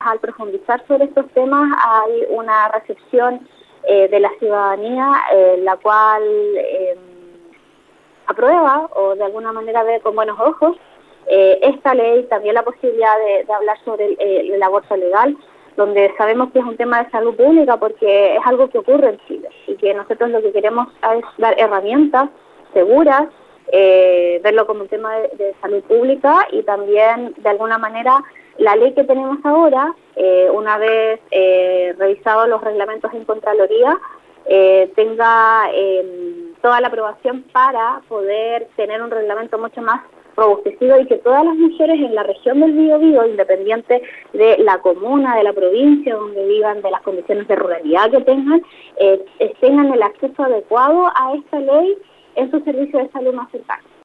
al profundizar sobre estos temas hay una recepción de la ciudadanía, la cual aprueba o de alguna manera ve con buenos ojos esta ley, también la posibilidad de hablar sobre el aborto legal, donde sabemos que es un tema de salud pública porque es algo que ocurre en Chile y que nosotros lo que queremos es dar herramientas seguras, verlo como un tema de salud pública y también de alguna manera la ley que tenemos ahora, una vez revisados los reglamentos en Contraloría, tenga toda la aprobación para poder tener un reglamento mucho más robustecido y que todas las mujeres en la región del Biobío, independiente de la comuna, de la provincia donde vivan, de las condiciones de ruralidad que tengan el acceso adecuado a esta ley en su servicio de salud más cercano.